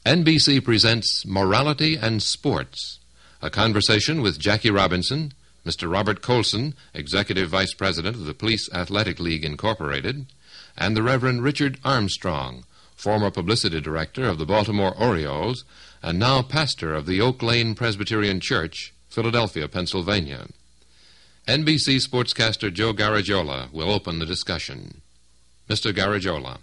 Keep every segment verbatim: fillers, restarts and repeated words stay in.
N B C presents Morality and Sports, a conversation with Jackie Robinson, Mister Robert Colson, Executive Vice President of the Police Athletic League, Incorporated, and the Reverend Richard Armstrong, former publicity director of the Baltimore Orioles and now pastor of the Oak Lane Presbyterian Church, Philadelphia, Pennsylvania. N B C sportscaster Joe Garagiola will open the discussion. Mister Garagiola.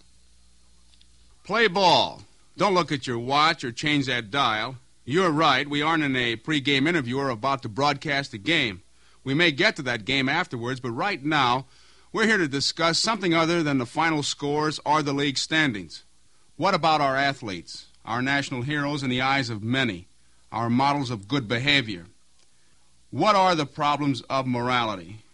Play ball. Don't look at your watch or change that dial. You're right, we aren't in a pre-game interview or about to broadcast a game. We may get to that game afterwards, but right now, we're here to discuss something other than the final scores or the league standings. What about our athletes, our national heroes in the eyes of many, our models of good behavior? What are the problems of morality?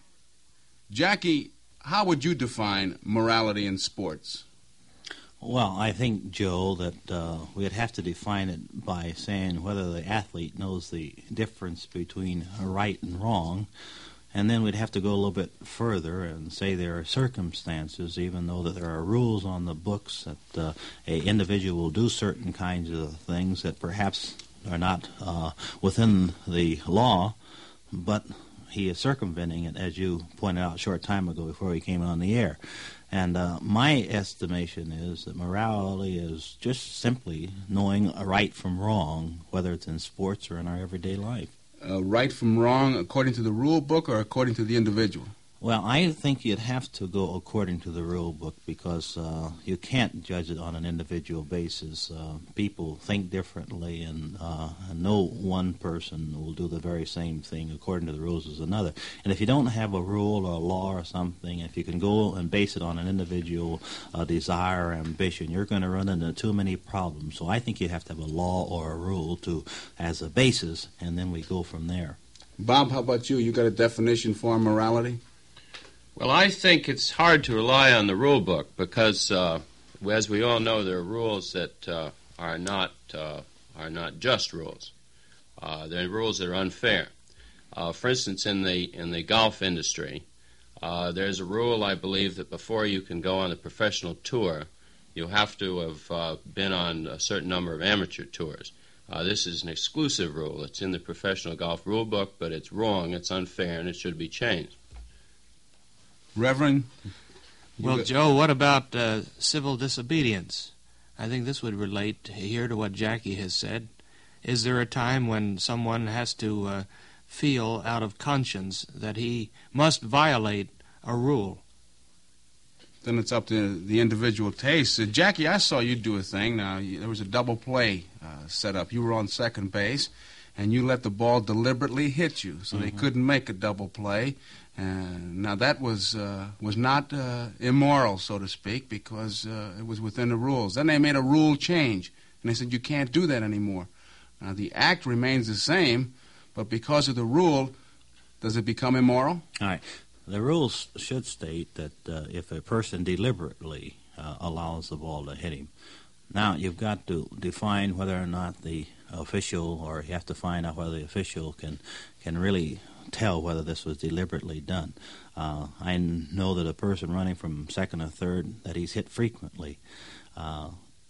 Jackie, how would you define morality in sports? Well, I think, Joe, that uh, we'd have to define it by saying whether the athlete knows the difference between right and wrong, and then we'd have to go a little bit further and say there are circumstances, even though that there are rules on the books that uh, a individual will do certain kinds of things that perhaps are not uh, within the law, but he is circumventing it, as you pointed out a short time ago before he came on the air. And uh, my estimation is that morality is just simply knowing a right from wrong, whether it's in sports or in our everyday life. Uh, right from wrong according to the rule book or according to the individual? Well, I think you'd have to go according to the rule book because uh, you can't judge it on an individual basis. Uh, people think differently, and uh, no one person will do the very same thing according to the rules as another. And if you don't have a rule or a law or something, if you can go and base it on an individual uh, desire or ambition, you're going to run into too many problems. So I think you have to have a law or a rule to as a basis, and then we go from there. Bob, how about you? You got a definition for morality? Well, I think it's hard to rely on the rule book because, uh, as we all know, there are rules that uh, are not uh, are not just rules. Uh, there are rules that are unfair. Uh, for instance, in the in the golf industry, uh, there's a rule, I believe, that before you can go on a professional tour, you have to have uh, been on a certain number of amateur tours. Uh, this is an exclusive rule. It's in the professional golf rule book, but it's wrong, it's unfair, and it should be changed. Reverend? Well, Joe, what about uh, civil disobedience? I think this would relate here to what Jackie has said. Is there a time when someone has to uh, feel out of conscience that he must violate a rule? Then it's up to the individual taste. Uh, Jackie, I saw you do a thing. Now, you, there was a double play uh, set up. You were on second base, and you let the ball deliberately hit you, so mm-hmm. they couldn't make a double play. Uh, now, that was uh, was not uh, immoral, so to speak, because uh, it was within the rules. Then they made a rule change, and they said you can't do that anymore. Now, the act remains the same, but because of the rule, does it become immoral? All right. The rules should state that uh, if a person deliberately uh, allows the ball to hit him, now you've got to define whether or not the official, or you have to find out whether the official can can really tell whether this was deliberately done. Uh, I know that a person running from second or third, that he's hit frequently. Uh,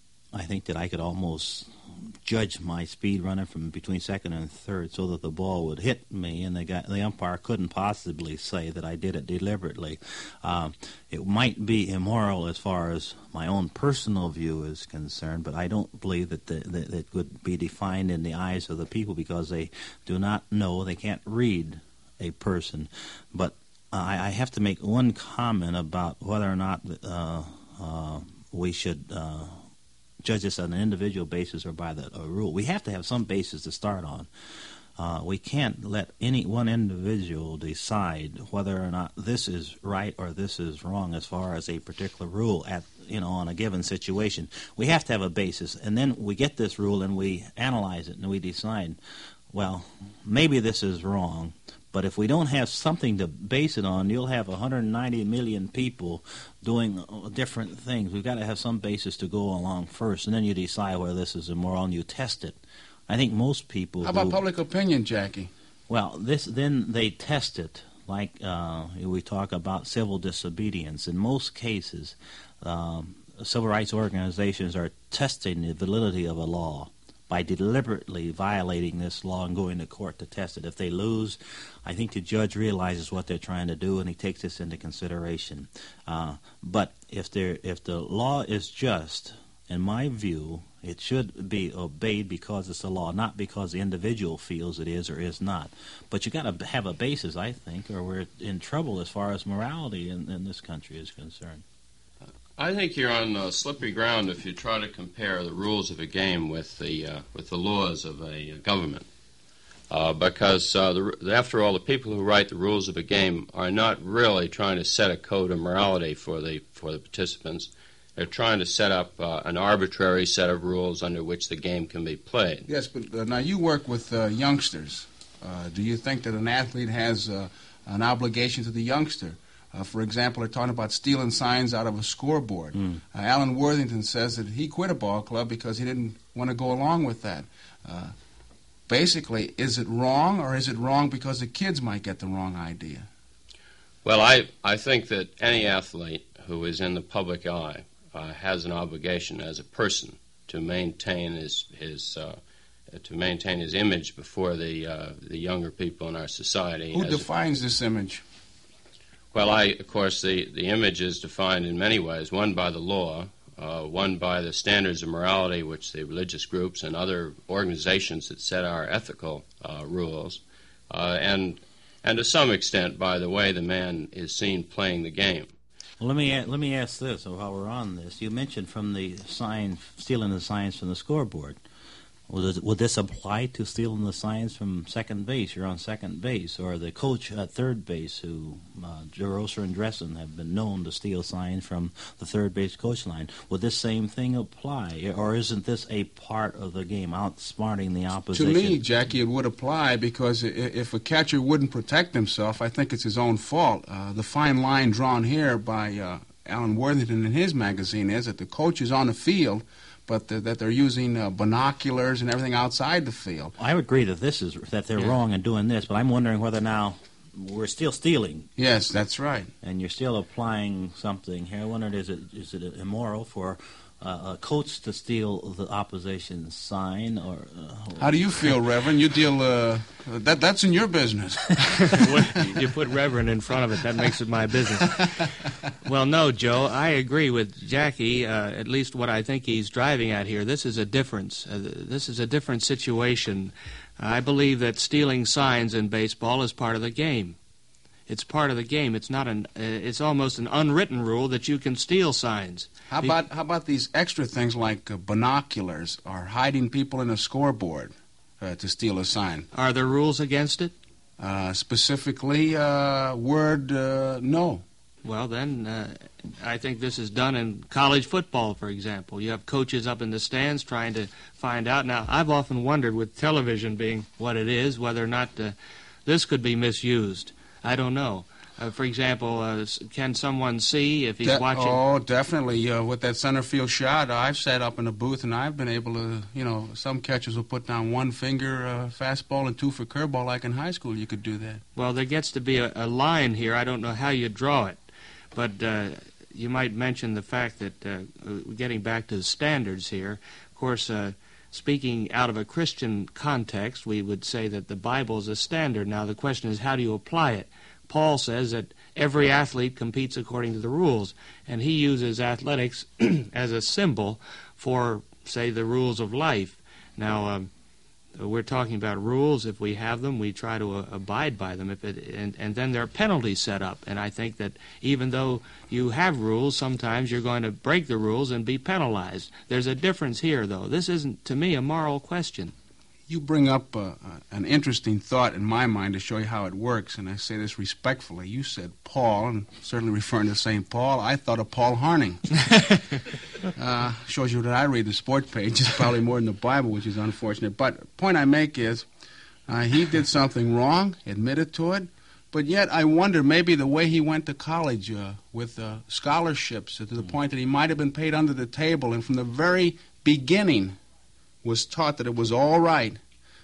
I think that I could almost judge my speed running from between second and third so that the ball would hit me, and the, guy, the umpire couldn't possibly say that I did it deliberately. Uh, it might be immoral as far as my own personal view is concerned, but I don't believe that, the, that it would be defined in the eyes of the people because they do not know, they can't read a person. But uh, I, I have to make one comment about whether or not uh, uh, we should uh, judge this on an individual basis or by the a rule. We have to have some basis to start on. Uh, we can't let any one individual decide whether or not this is right or this is wrong as far as a particular rule at you know on a given situation. We have to have a basis, and then we get this rule and we analyze it and we decide, well, maybe this is wrong. But if we don't have something to base it on, you'll have one hundred ninety million people doing different things. We've got to have some basis to go along first, and then you decide whether this is immoral and you test it. I think most people... How about who, public opinion, Jackie? Well, this then they test it. Like uh, we talk about civil disobedience. In most cases, um, civil rights organizations are testing the validity of a law by deliberately violating this law and going to court to test it. If they lose, I think the judge realizes what they're trying to do and he takes this into consideration. Uh, but if they're, if the law is just, in my view, it should be obeyed because it's a law, not because the individual feels it is or is not. But you got to have a basis, I think, or we're in trouble as far as morality in, in this country is concerned. I think you're on uh, slippery ground if you try to compare the rules of a game with the uh, with the laws of a government, uh, because uh, the, after all, the people who write the rules of a game are not really trying to set a code of morality for the for the participants. They're trying to set up uh, an arbitrary set of rules under which the game can be played. Yes, but uh, now you work with uh, youngsters. Uh, do you think that an athlete has uh, an obligation to the youngster? Uh, for example, they're talking about stealing signs out of a scoreboard. Mm. Uh, Alan Worthington says that he quit a ball club because he didn't want to go along with that. Uh, basically, is it wrong, or is it wrong because the kids might get the wrong idea? Well, I, I think that any athlete who is in the public eye uh, has an obligation as a person to maintain his his uh, to maintain his image before the uh, the younger people in our society. Who defines this image? Well, I, of course, the, the image is defined in many ways, one by the law, uh, one by the standards of morality which the religious groups and other organizations that set our ethical uh, rules, uh, and and to some extent by the way the man is seen playing the game. Well, let me let me ask this while we're on this. You mentioned from the sign, stealing the signs from the scoreboard. Would, would this apply to stealing the signs from second base? You're on second base, or the coach at third base, who uh, DeRosa and Dressen have been known to steal signs from the third base coach line. Would this same thing apply, or isn't this a part of the game, outsmarting the opposition? To me, Jackie, it would apply because if a catcher wouldn't protect himself, I think it's his own fault. Uh, the fine line drawn here by uh, Alan Worthington in his magazine is that the coach is on the field, but the, that they're using uh, binoculars and everything outside the field. I would agree that this is that they're yeah. wrong in doing this, but I'm wondering whether now we're still stealing. Yes, that's right. And you're still applying something here. I wondered, is it is it immoral for uh, a coach to steal the opposition's sign? Or uh, how do you feel, Reverend? You deal uh, that that's in your business. You put Reverend in front of it, that makes it my business. Well, no, Joe, I agree with Jackie, uh, at least what I think he's driving at here. This is a difference. Uh, this is a different situation. I believe that stealing signs in baseball is part of the game. It's part of the game. It's not an. Uh, it's almost an unwritten rule that you can steal signs. How about how about these extra things like uh, binoculars or hiding people in a scoreboard uh, to steal a sign? Are there rules against it? Uh, specifically, uh, word uh, no. Well, then, uh, I think this is done in college football, for example. You have coaches up in the stands trying to find out. Now, I've often wondered, with television being what it is, whether or not uh, this could be misused. I don't know. Uh, for example, uh, can someone see if he's De- watching? Oh, definitely. Uh, with that center field shot, I've sat up in a booth and I've been able to, you know, some catchers will put down one finger uh, fastball and two for curveball, like in high school. You could do that. Well, there gets to be a, a line here. I don't know how you draw it. But uh, you might mention the fact that, uh, getting back to the standards here, of course, uh, speaking out of a Christian context, we would say that the Bible is a standard. Now, the question is, how do you apply it? Paul says that every athlete competes according to the rules, and he uses athletics as a symbol for, say, the rules of life. Now, um, we're talking about rules. If we have them, we try to uh, abide by them. If it, and, and then there are penalties set up. And I think that even though you have rules, sometimes you're going to break the rules and be penalized. There's a difference here, though. This isn't, to me, a moral question. You bring up uh, an interesting thought in my mind to show you how it works, and I say this respectfully. You said Paul, and certainly referring to Saint Paul. I thought of Paul Harning. uh, shows you that I read the sport pages probably more than the Bible, which is unfortunate. But the point I make is uh, he did something wrong, admitted to it, but yet I wonder maybe the way he went to college uh, with uh, scholarships to the point that he might have been paid under the table, and from the very beginning was taught that it was all right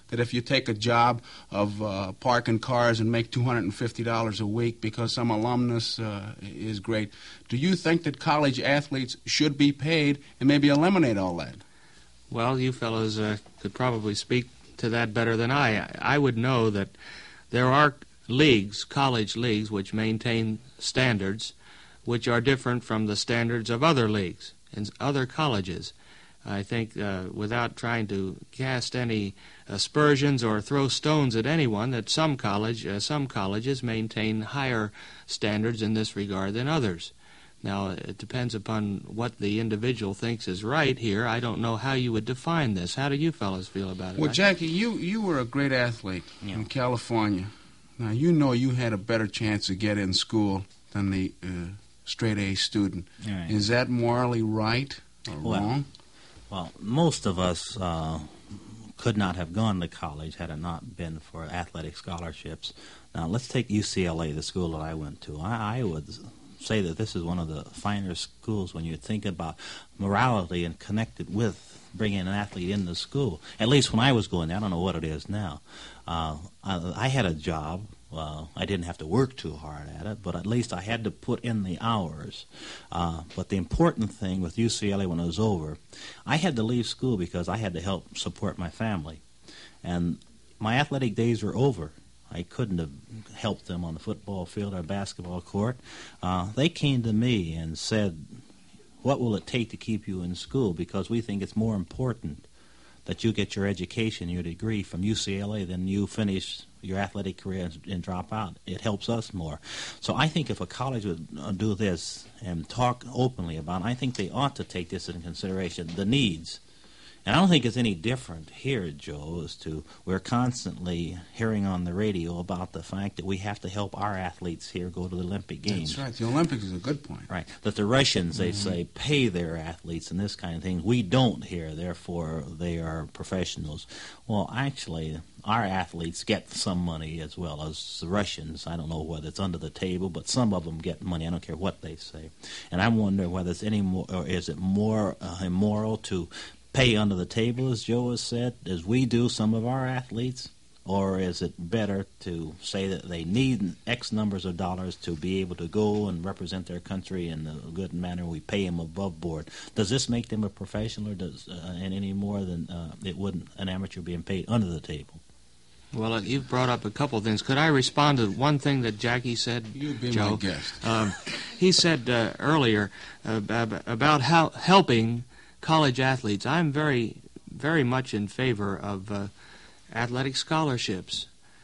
that if you take a job of uh, parking cars and make two hundred fifty dollars a week because some alumnus uh, is great, do you think that college athletes should be paid and maybe eliminate all that? Well, you fellows uh, could probably speak to that better than I. I would know that there are leagues, college leagues, which maintain standards which are different from the standards of other leagues and other colleges. I think uh, without trying to cast any aspersions or throw stones at anyone, that some college, uh, some colleges maintain higher standards in this regard than others. Now, it depends upon what the individual thinks is right here. I don't know how you would define this. How do you fellows feel about it? Well, Jackie, you, you were a great athlete yeah. in California. Now, you know you had a better chance to get in school than the uh, straight-A student. Right. Is that morally right or well, wrong? Well, most of us uh, could not have gone to college had it not been for athletic scholarships. Now, let's take U C L A, the school that I went to. I, I would say that this is one of the finer schools when you think about morality and connected with bringing an athlete into school. At least when I was going there, I don't know what it is now. Uh, I, I had a job. Uh, I didn't have to work too hard at it, but at least I had to put in the hours. Uh, but the important thing with U C L A when it was over, I had to leave school because I had to help support my family. And my athletic days were over. I couldn't have helped them on the football field or basketball court. Uh, they came to me and said, what will it take to keep you in school? Because we think it's more important that you get your education, your degree from U C L A than you finish your athletic career and, and drop out. It helps us more. So I think if a college would uh, do this and talk openly about it, I think they ought to take this into consideration, the needs. And I don't think it's any different here, Joe, as to we're constantly hearing on the radio about the fact that we have to help our athletes here go to the Olympic Games. That's right. The Olympics is a good point. Right. That the Russians, they Mm-hmm. say, pay their athletes and this kind of thing. We don't here, therefore they are professionals. Well, actually, our athletes get some money as well as the Russians. I don't know whether it's under the table, but some of them get money. I don't care what they say. And I'm wondering whether it's any more, or is it more uh, immoral to pay under the table, as Joe has said, as we do some of our athletes? Or is it better to say that they need X numbers of dollars to be able to go and represent their country in a good manner? We pay them above board. Does this make them a professional, or does uh, and any more than uh, it would an amateur being paid under the table? Well, uh, you've brought up a couple things. Could I respond to one thing that Jackie said, You be Joe? my guest. Um, he said uh, earlier uh, ab- about how helping college athletes. I'm very, very much in favor of uh, athletic scholarships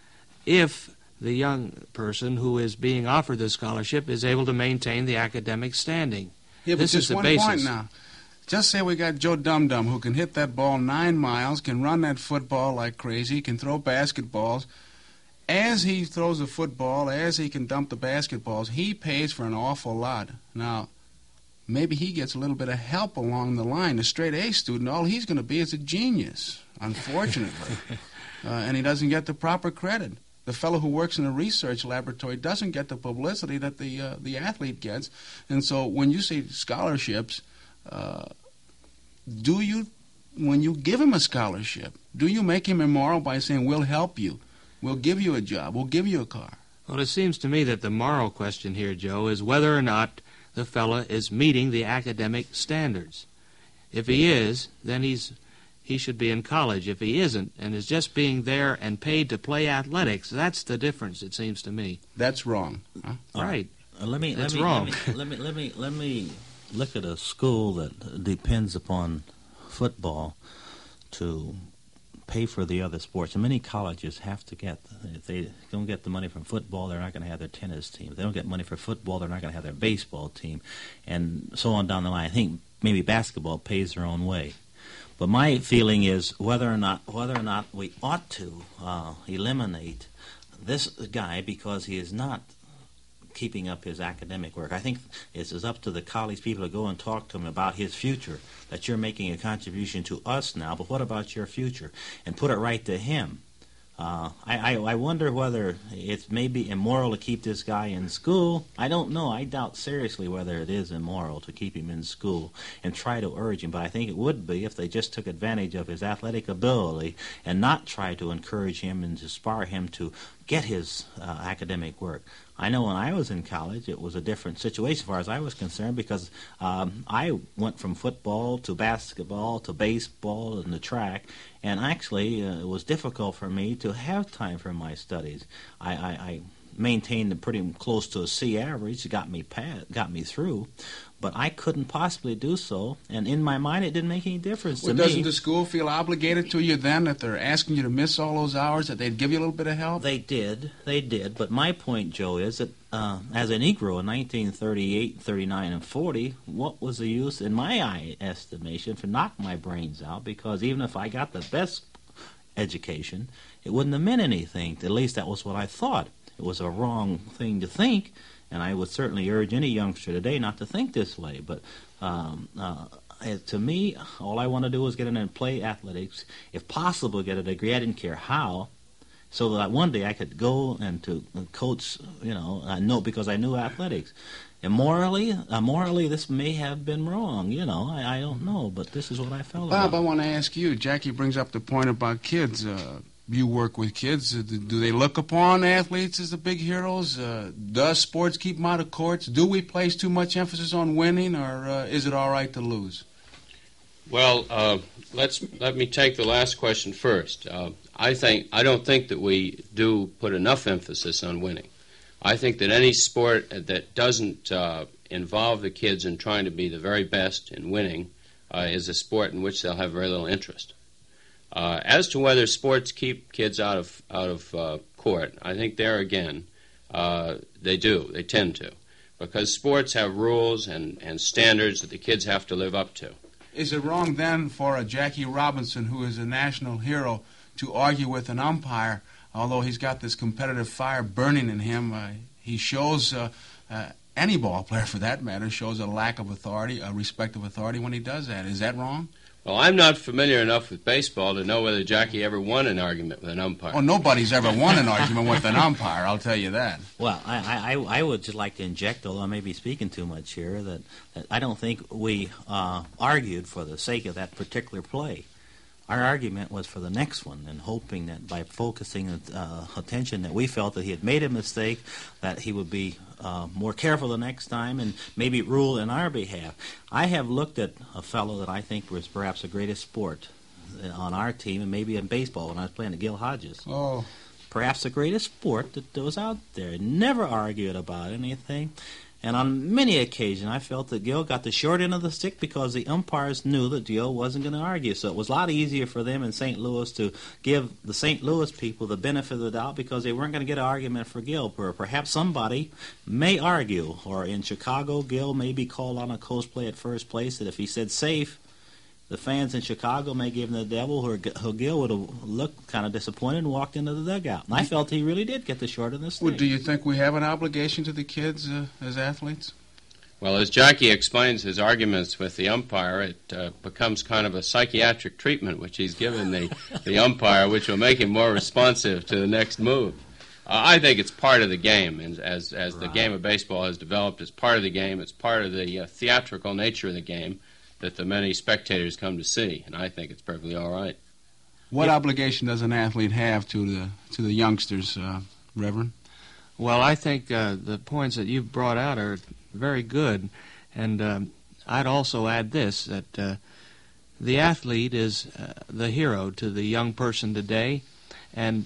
if the young person who is being offered the scholarship is able to maintain the academic standing. Yeah, but This just is the one basis. point now. Just say we got Joe Dum Dum who can hit that ball nine miles, can run that football like crazy, can throw basketballs. As he throws the football, as he can dump the basketballs, he pays for an awful lot. Now, maybe he gets a little bit of help along the line. The straight-A student, all he's going to be is a genius, unfortunately. uh, and he doesn't get the proper credit. The fellow who works in a research laboratory doesn't get the publicity that the uh, the athlete gets. And so when you say scholarships, uh, do you, when you give him a scholarship, do you make him immoral by saying, we'll help you, we'll give you a job, we'll give you a car? Well, it seems to me that the moral question here, Joe, is whether or not the fella is meeting the academic standards. If he is, then he's he should be in college. If he isn't, and is just being there and paid to play athletics, that's the difference, it seems to me. That's wrong. Huh? Right. Uh, let me. That's let me, wrong. Let me, let me. Let me. Let me look at a school that depends upon football to pay for the other sports. And many colleges have to get, if they don't get the money from football, they're not going to have their tennis team. If they don't get money for football, they're not going to have their baseball team, and so on down the line. I think maybe basketball pays their own way. But my feeling is whether or not whether or not we ought to uh, eliminate this guy because he is not keeping up his academic work. I think it's up to the college people to go and talk to him about his future, that you're making a contribution to us now, but what about your future? And put it right to him. Uh, Uh, I, I, I wonder whether it's maybe immoral to keep this guy in school. I don't know. I doubt seriously whether it is immoral to keep him in school and try to urge him. But I think it would be if they just took advantage of his athletic ability and not try to encourage him and to spur him to get his uh, academic work. I know when I was in college, it was a different situation as far as I was concerned because um, I went from football to basketball to baseball and the track, and actually uh, it was difficult for me to have time for my studies. I, I, I maintained pretty close to a C average, got me past, got me through, but I couldn't possibly do so, and in my mind it didn't make any difference well, to doesn't me. the school feel obligated to you then that they're asking you to miss all those hours, that they'd give you a little bit of help? They did, they did, but my point, Joe, is that uh, as a Negro in nineteen thirty-eight, thirty-nine, and forty, what was the use, in my eye estimation, for knocking my brains out, because even if I got the best education, it wouldn't have meant anything. At least that was what I thought. It was a wrong thing to think, and I would certainly urge any youngster today not to think this way. But um, uh, to me, all I want to do is get in and play athletics. If possible, get a degree. I didn't care how, so that one day I could go and to coach. You know, I know because I knew athletics. And morally, uh, morally, this may have been wrong. You know, I, I don't know, but this is what I felt. Bob, about. I want to ask you. Jackie brings up the point about kids. Uh, You work with kids. Uh, Do they look upon athletes as the big heroes? Uh, does sports keep them out of courts? Do we place too much emphasis on winning, or uh, is it all right to lose? Well, uh, let's let me take the last question first. Uh, I think I don't think that we do put enough emphasis on winning. I think that any sport that doesn't uh, involve the kids in trying to be the very best in winning uh, is a sport in which they'll have very little interest. Uh, as to whether sports keep kids out of out of uh, court, I think there again uh, they do. They tend to, because sports have rules and, and standards that the kids have to live up to. Is it wrong then for a Jackie Robinson, who is a national hero, to argue with an umpire, although he's got this competitive fire burning in him? Uh, he shows, uh, uh, any ball player for that matter, shows a lack of authority, a respect of authority when he does that. Is that wrong? Well, I'm not familiar enough with baseball to know whether Jackie ever won an argument with an umpire. Oh, nobody's ever won an argument with an umpire, I'll tell you that. Well, I, I, I would just like to inject, although I may be speaking too much here, that, that I don't think we uh, argued for the sake of that particular play. Our argument was for the next one, and hoping that by focusing uh, attention that we felt that he had made a mistake, that he would be uh, more careful the next time and maybe rule in our behalf. I have looked at a fellow that I think was perhaps the greatest sport on our team, and maybe in baseball when I was playing at Gil Hodges. Oh. Perhaps the greatest sport that was out there. Never argued about anything. And on many occasions, I felt that Gil got the short end of the stick because the umpires knew that Gil wasn't going to argue. So it was a lot easier for them in Saint Louis to give the Saint Louis people the benefit of the doubt because they weren't going to get an argument for Gil. Or perhaps somebody may argue. Or in Chicago, Gil may be called on a close play at first place that if he said safe, the fans in Chicago may give him the devil, or Gil would have looked kind of disappointed and walked into the dugout. And I felt he really did get the short of the stick. Well, do you think we have an obligation to the kids uh, as athletes? Well, as Jackie explains his arguments with the umpire, it uh, becomes kind of a psychiatric treatment which he's given the, the umpire, which will make him more responsive to the next move. Uh, I think it's part of the game, and as, as the Right. game of baseball has developed, it's part of the game, it's part of the uh, theatrical nature of the game that the many spectators come to see, and I think it's perfectly all right. What Yeah. obligation does an athlete have to the to the youngsters, uh, Reverend? Well, I think uh, the points that you've brought out are very good, and um, I'd also add this, that uh, the athlete is uh, the hero to the young person today, and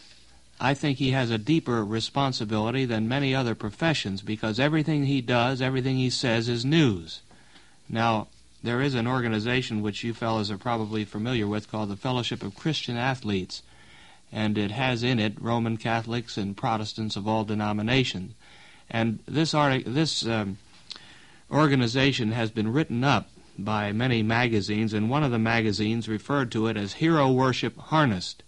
I think he has a deeper responsibility than many other professions because everything he does, everything he says is news. Now, there is an organization which you fellows are probably familiar with called the Fellowship of Christian Athletes, and it has in it Roman Catholics and Protestants of all denominations. And this artic- this um, organization has been written up by many magazines, and one of the magazines referred to it as Hero Worship Harnessed.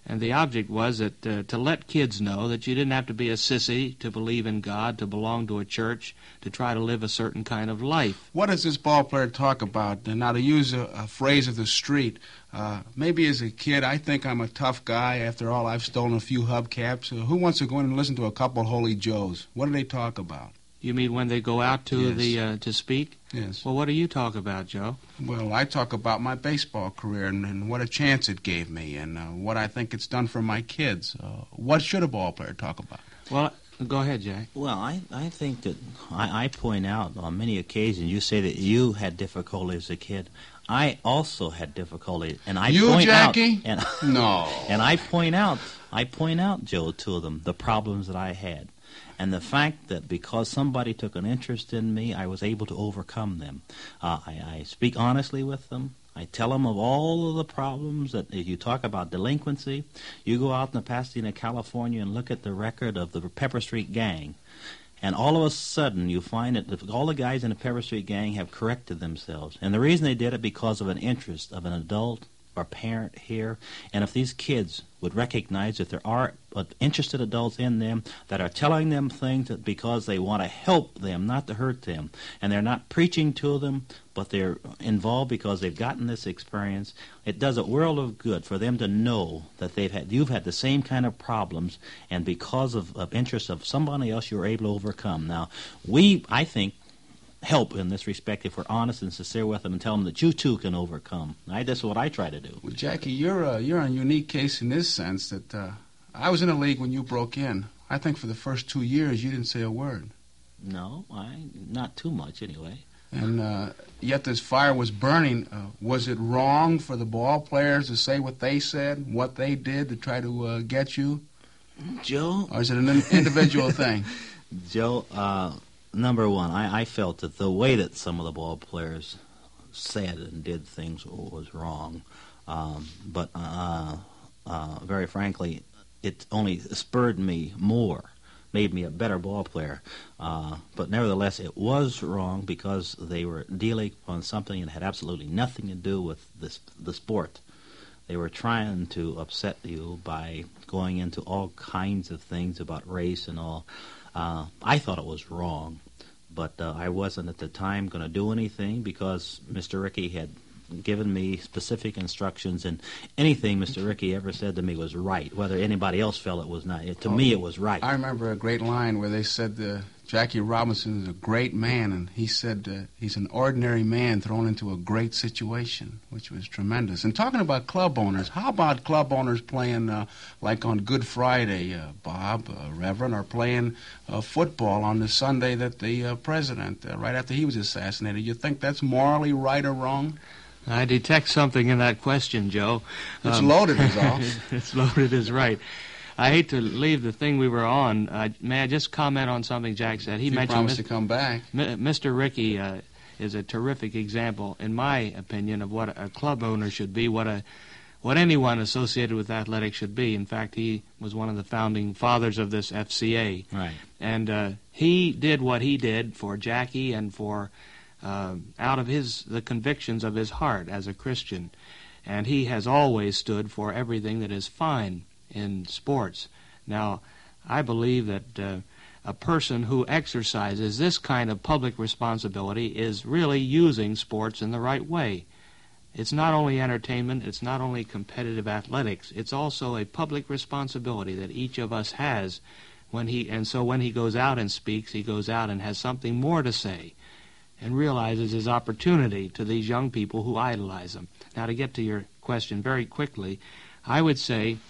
And the object was that uh, to let kids know that you didn't have to be a sissy to believe in God, to belong to a church, to try to live a certain kind of life. What does this ball player talk about? And now, to use a, a phrase of the street, uh, maybe as a kid, I think I'm a tough guy. After all, I've stolen a few hubcaps. Uh, who wants to go in and listen to a couple of Holy Joes? What do they talk about? You mean when they go out to Yes. the uh, to speak? Yes. Well, what do you talk about, Joe? Well, I talk about my baseball career and, and what a chance it gave me and uh, what I think it's done for my kids. Uh, what should a ball player talk about? Well, go ahead, Jack. Well, I, I think that I, I point out on many occasions, you say that you had difficulty as a kid. I also had difficulty, and I You, point Jackie? out, and, No. and I point out, I point out, Joe, to them the problems that I had, and the fact that because somebody took an interest in me, I was able to overcome them. Uh, I, I speak honestly with them. I tell them of all of the problems that if you talk about delinquency, you go out in Pasadena, California, and look at the record of the Pepper Street Gang. And all of a sudden, you find that all the guys in the Pepper Street Gang have corrected themselves. And the reason they did it because of an interest of an adult or parent here. And if these kids would recognize that there are interested adults in them that are telling them things that because they want to help them, not to hurt them. And they're not preaching to them, but they're involved because they've gotten this experience. It does a world of good for them to know that they've had you've had the same kind of problems, and because of, of interest of somebody else, you're able to overcome. Now, we, I think, help in this respect if we're honest and sincere with them and tell them that you too can overcome. I, that's what I try to do. Well, Jackie, you're a, you're a unique case in this sense that uh, I was in a league when you broke in. I think for the first two years you didn't say a word. No, I not too much anyway. And uh, yet this fire was burning. Uh, was it wrong for the ball players to say what they said, what they did to try to uh, get you? Joe? Or is it an in- individual thing? Joe, uh, number one, I, I felt that the way that some of the ball players said and did things was wrong. Um, but uh, uh, very frankly, it only spurred me more, made me a better ball player. Uh, but nevertheless, it was wrong because they were dealing on something that had absolutely nothing to do with this, the sport. They were trying to upset you by going into all kinds of things about race and all. Uh, I thought it was wrong, but uh, I wasn't at the time going to do anything because Mister Rickey had given me specific instructions, and anything Mister Rickey ever said to me was right, whether anybody else felt it was not. It, to oh, me, it was right. I remember a great line where they said uh, Jackie Robinson is a great man, and he said uh, he's an ordinary man thrown into a great situation, which was tremendous. And talking about club owners, how about club owners playing uh, like on Good Friday, uh, Bob, uh, Reverend, or playing uh, football on the Sunday that the uh, president, uh, right after he was assassinated? You think that's morally right or wrong? I detect something in that question, Joe. It's um, loaded, is all. It's loaded is right. I hate to leave the thing we were on. Uh, may I just comment on something Jack said? He you mentioned promised Mister to come back. M- Mister Rickey uh, is a terrific example, in my opinion, of what a club owner should be, what a what anyone associated with athletics should be. In fact, he was one of the founding fathers of this F C A. Right. And uh, he did what he did for Jackie and for uh, out of his the convictions of his heart as a Christian. And he has always stood for everything that is fine in sports. Now, I believe that uh, a person who exercises this kind of public responsibility is really using sports in the right way. It's not only entertainment, it's not only competitive athletics, it's also a public responsibility that each of us has when he, and so when he goes out and speaks, he goes out and has something more to say and realizes his opportunity to these young people who idolize him. Now, to get to your question very quickly, I would say,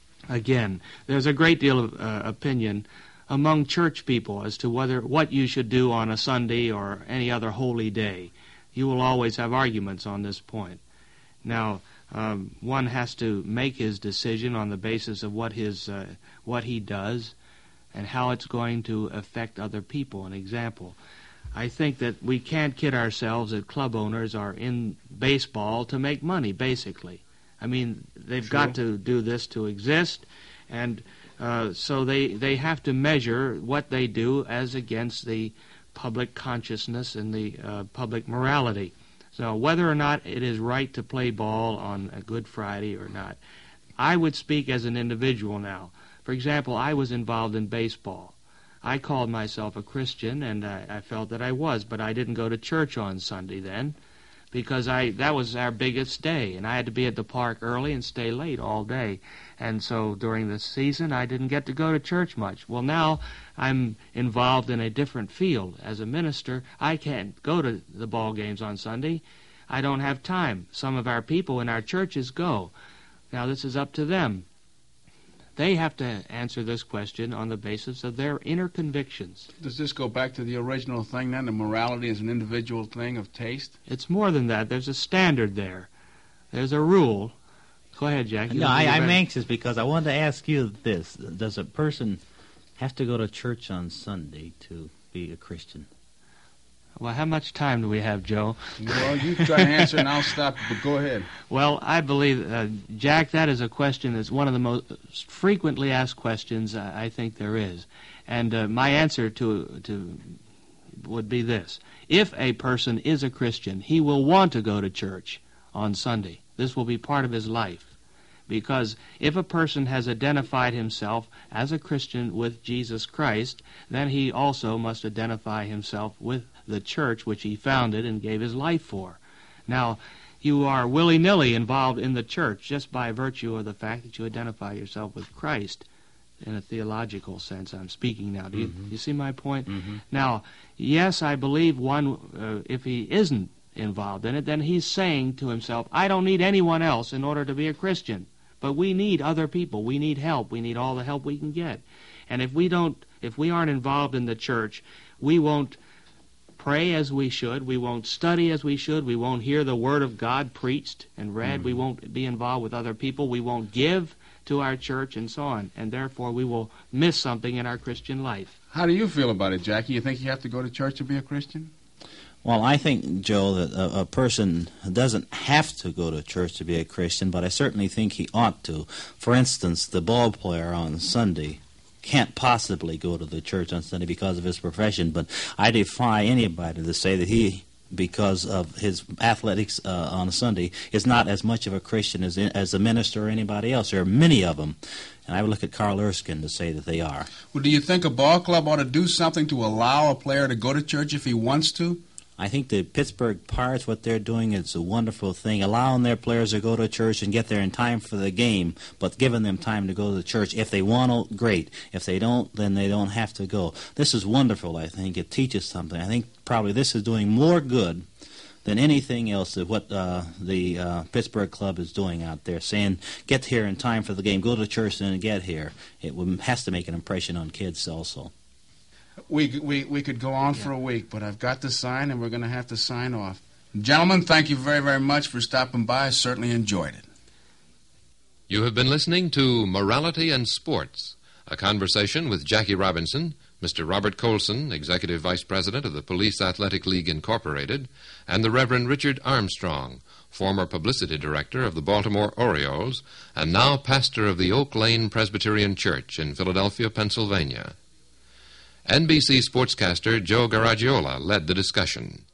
again, there's a great deal of uh, opinion among church people as to whether what you should do on a Sunday or any other holy day. You will always have arguments on this point. Now, um, one has to make his decision on the basis of what his uh, what he does and how it's going to affect other people. An example, I think that we can't kid ourselves that club owners are in baseball to make money, basically. I mean, they've True. got to do this to exist, and uh, so they, they have to measure what they do as against the public consciousness and the uh, public morality. So whether or not it is right to play ball on a Good Friday or not, I would speak as an individual now. For example, I was involved in baseball. I called myself a Christian, and I, I felt that I was, but I didn't go to church on Sunday then, because I that was our biggest day, and I had to be at the park early and stay late all day. And so during the season, I didn't get to go to church much. Well, now I'm involved in a different field. As a minister, I can't go to the ball games on Sunday. I don't have time. Some of our people in our churches go. Now, this is up to them. They have to answer this question on the basis of their inner convictions. Does this go back to the original thing then, the morality is an individual thing of taste? It's more than that. There's a standard there. There's a rule. Go ahead, Jack. No, I, I'm anxious because I wanted to ask you this. Does a person have to go to church on Sunday to be a Christian? Well, how much time do we have, Joe? Well, you try to answer and I'll stop, but go ahead. Well, I believe, uh, Jack, that is a question that's one of the most frequently asked questions uh, I think there is. And uh, my answer to to would be this. If a person is a Christian, he will want to go to church on Sunday. This will be part of his life. Because if a person has identified himself as a Christian with Jesus Christ, then he also must identify himself with the church which he founded and gave his life for. Now, you are willy-nilly involved in the church just by virtue of the fact that you identify yourself with Christ in a theological sense. I'm speaking now. Do you, mm-hmm. you see my point? Mm-hmm. Now, yes, I believe one, uh, if he isn't involved in it, then he's saying to himself, I don't need anyone else in order to be a Christian. But we need other people. We need help. We need all the help we can get. And if we don't, if we aren't involved in the church, we won't pray as we should. We won't study as we should. We won't hear the Word of God preached and read. Mm-hmm. We won't be involved with other people. We won't give to our church and so on. And therefore, we will miss something in our Christian life. How do you feel about it, Jackie? You think you have to go to church to be a Christian? Well, I think, Joe, that a, a person doesn't have to go to church to be a Christian, but I certainly think he ought to. For instance, the ball player on Sunday can't possibly go to the church on Sunday because of his profession, but I defy anybody to say that he, because of his athletics uh, on a Sunday, is not as much of a Christian as, as a minister or anybody else. There are many of them, and I would look at Carl Erskine to say that they are. Well, do you think a ball club ought to do something to allow a player to go to church if he wants to? I think the Pittsburgh Pirates, what they're doing is a wonderful thing, allowing their players to go to church and get there in time for the game, but giving them time to go to church. If they want to, great. If they don't, then they don't have to go. This is wonderful, I think. It teaches something. I think probably this is doing more good than anything else of what uh, the uh, Pittsburgh club is doing out there, saying, get here in time for the game, go to church and get here. It has to make an impression on kids also. We, we, we could go on yeah. for a week, but I've got to sign, and we're going to have to sign off. Gentlemen, thank you very, very much for stopping by. I certainly enjoyed it. You have been listening to Morality and Sports, a conversation with Jackie Robinson, Mister Robert Colson, Executive Vice President of the Police Athletic League Incorporated, and the Reverend Richard Armstrong, former Publicity Director of the Baltimore Orioles, and now pastor of the Oak Lane Presbyterian Church in Philadelphia, Pennsylvania. N B C sportscaster Joe Garagiola led the discussion.